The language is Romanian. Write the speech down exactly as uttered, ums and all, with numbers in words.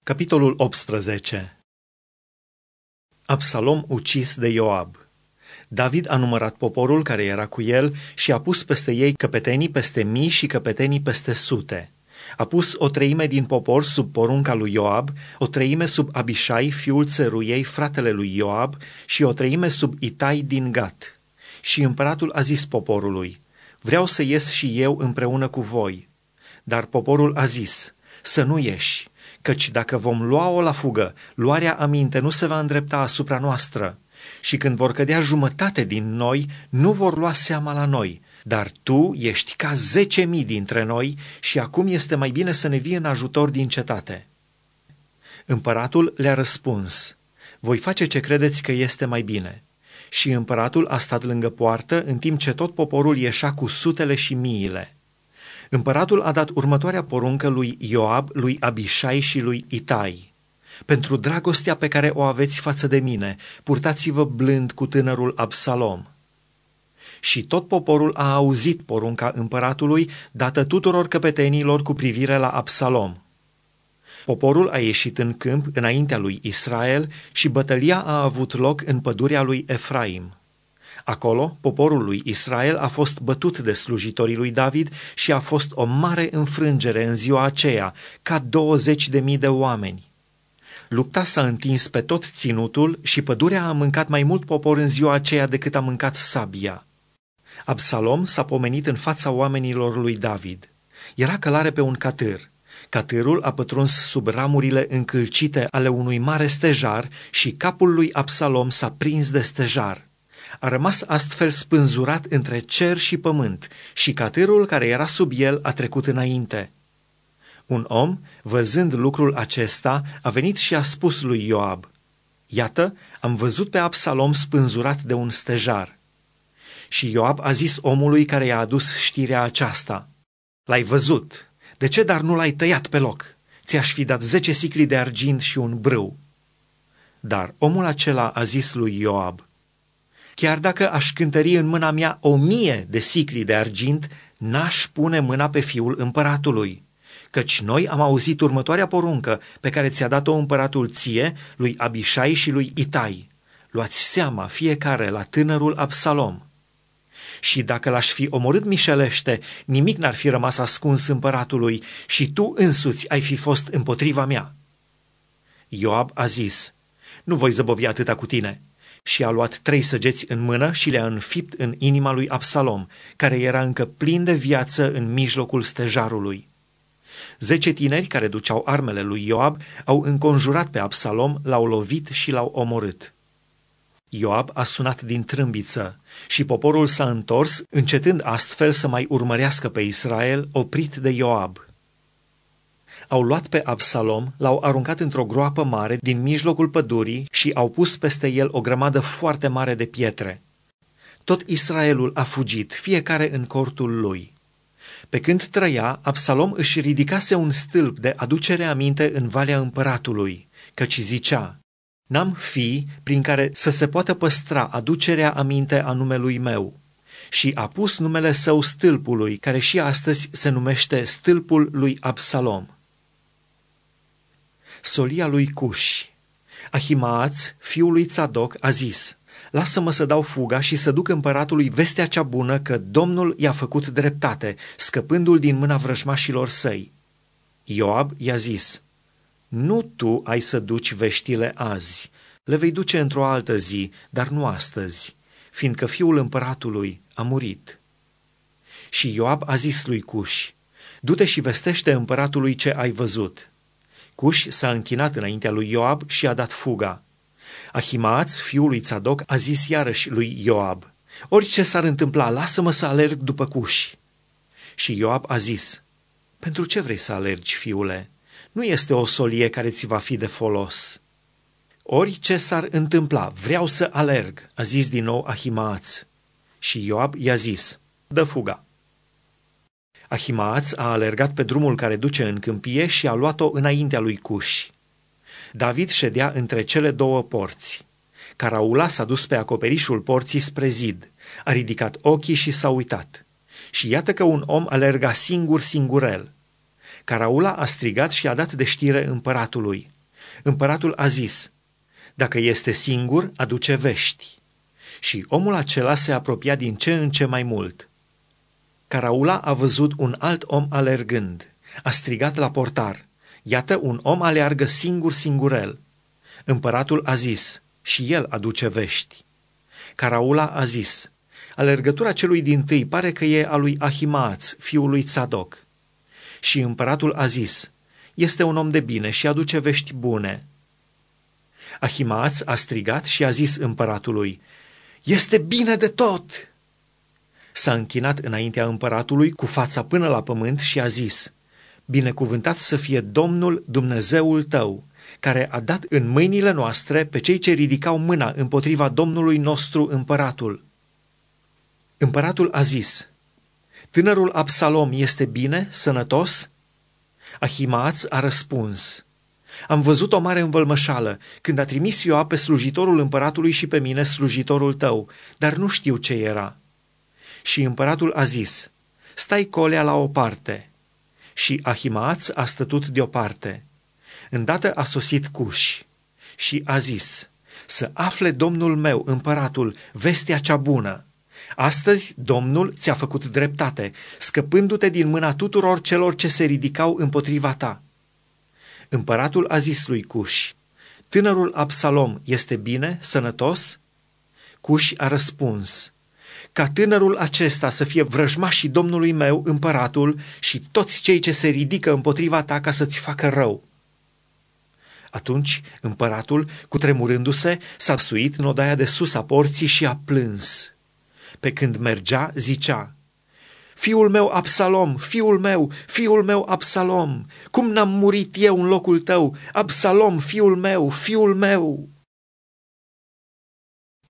Capitolul optsprezece. Absalom ucis de Ioab. David a numărat poporul care era cu el și a pus peste ei căpetenii peste mii și căpetenii peste sute. A pus o treime din popor sub porunca lui Ioab, o treime sub Abișai, fiul țăruiei, fratele lui Ioab, și o treime sub Itai din Gat. Și împăratul a zis poporului: vreau să ies și eu împreună cu voi. Dar poporul a zis: să nu ieși, căci dacă vom lua-o la fugă, luarea aminte nu se va îndrepta asupra noastră. Și când vor cădea jumătate din noi, nu vor lua seama la noi. Dar tu ești ca zece mii dintre noi și acum este mai bine să ne vii în ajutor din cetate. Împăratul le-a răspuns: voi face ce credeți că este mai bine. Și împăratul a stat lângă poartă, în timp ce tot poporul ieșea cu sutele și miile. Împăratul a dat următoarea poruncă lui Ioab, lui Abișai și lui Itai: pentru dragostea pe care o aveți față de mine, purtați-vă blând cu tânărul Absalom. Și tot poporul a auzit porunca împăratului, dată tuturor căpetenilor cu privire la Absalom. Poporul a ieșit în câmp înaintea lui Israel și bătălia a avut loc în pădurea lui Efraim. Acolo, poporul lui Israel a fost bătut de slujitorii lui David și a fost o mare înfrângere în ziua aceea, ca douăzeci de mii de oameni. Lupta s-a întins pe tot ținutul și pădurea a mâncat mai mult popor în ziua aceea decât a mâncat sabia. Absalom s-a pomenit în fața oamenilor lui David. Era călare pe un catâr. Catârul a pătruns sub ramurile încălcite ale unui mare stejar și capul lui Absalom s-a prins de stejar. A rămas astfel spânzurat între cer și pământ și catârul care era sub el a trecut înainte. Un om, văzând lucrul acesta, a venit și a spus lui Ioab: iată, am văzut pe Absalom spânzurat de un stejar. Și Ioab a zis omului care i-a adus știrea aceasta: l-ai văzut, de ce dar nu l-ai tăiat pe loc? Ți-aș fi dat zece sicli de argint și un brâu. Dar omul acela a zis lui Ioab: chiar dacă aș cântări în mâna mea o mie de sicli de argint, n-aș pune mâna pe fiul împăratului. Căci noi am auzit următoarea poruncă pe care ți-a dat-o împăratul ție, lui Abișai și lui Itai: luați seama fiecare la tânărul Absalom. Și dacă l-aș fi omorât mișelește, nimic n-ar fi rămas ascuns împăratului și tu însuți ai fi fost împotriva mea. Ioab a zis: nu voi zăbovi atâta cu tine. Și a luat trei săgeți în mână și le-a înfipt în inima lui Absalom, care era încă plin de viață în mijlocul stejarului. Zece tineri care duceau armele lui Ioab au înconjurat pe Absalom, l-au lovit și l-au omorât. Ioab a sunat din trâmbiță și poporul s-a întors, încetând astfel să mai urmărească pe Israel, oprit de Ioab. Au luat pe Absalom, l-au aruncat într-o groapă mare din mijlocul pădurii și au pus peste el o grămadă foarte mare de pietre. Tot Israelul a fugit, fiecare în cortul lui. Pe când trăia, Absalom își ridicase un stâlp de aducere aminte în Valea Împăratului, căci zicea: n-am fi prin care să se poată păstra aducerea aminte a numelui meu. Și a pus numele său stâlpului, care și astăzi se numește stâlpul lui Absalom. Solia lui Cuși. Ahimaaț, fiul lui Țadoc, a zis: lasă-mă să dau fuga și să duc împăratului vestea cea bună că Domnul i-a făcut dreptate, scăpându-l din mâna vrăjmașilor săi. Ioab i-a zis: nu tu ai să duci veștile azi, le vei duce într-o altă zi, dar nu astăzi, fiindcă fiul împăratului a murit. Și Ioab a zis lui Cuși: du-te și vestește împăratului ce ai văzut. Cuși s-a închinat înaintea lui Ioab și a dat fuga. Ahimaaț, fiul lui Țadoc, a zis iarăși lui Ioab: orice s-ar întâmpla, lasă-mă să alerg după Cuși. Și Ioab a zis: pentru ce vrei să alergi, fiule? Nu este o solie care ți va fi de folos. Orice s-ar întâmpla, vreau să alerg, a zis din nou Ahimaaț. Și Ioab i-a zis: dă fuga. Ahimaaț a alergat pe drumul care duce în câmpie și a luat-o înaintea lui Cuși. David ședea între cele două porți. Caraula s-a dus pe acoperișul porții spre zid, a ridicat ochii și s-a uitat. Și iată că un om alerga singur singurel. Caraula a strigat și a dat de știre împăratului: Împăratul a zis: dacă este singur, aduce vești. Și omul acela se apropia din ce în ce mai mult. Caraula a văzut un alt om alergând. A strigat la portar: iată, un om aleargă singur singurel. Împăratul a zis: și el aduce vești. Caraula a zis: alergătura celui dintâi pare că e a lui Ahimaaț, fiul lui Țadoc. Și împăratul a zis: este un om de bine și aduce vești bune. Ahimaaț a strigat și a zis împăratului: este bine de tot! S-a închinat înaintea împăratului cu fața până la pământ și a zis: binecuvântat să fie Domnul Dumnezeul tău, care a dat în mâinile noastre pe cei ce ridicau mâna împotriva Domnului nostru împăratul. Împăratul a zis: tânărul Absalom este bine, sănătos? Ahimaaț a răspuns: am văzut o mare învălmășală când a trimis Ioab pe slujitorul împăratului și pe mine, slujitorul tău, dar nu știu ce era. Și împăratul a zis: stai colea la o parte. Și Ahimaaț a stătut deoparte. Îndată a sosit Cuș și a zis: să afle domnul meu, împăratul, vestea cea bună. Astăzi Domnul ți-a făcut dreptate, scăpându-te din mâna tuturor celor ce se ridicau împotriva ta. Împăratul a zis lui Cuș: tânărul Absalom este bine, sănătos? Cuș a răspuns: ca tânărul acesta să fie vrăjmașii domnului meu, împăratul, și toți cei ce se ridică împotriva ta ca să-ți facă rău. Atunci împăratul, cutremurându-se, s-a suit în odaia de sus a porții și a plâns. Pe când mergea, zicea: fiul meu Absalom, fiul meu, fiul meu Absalom, cum n-am murit eu în locul tău, Absalom, fiul meu, fiul meu!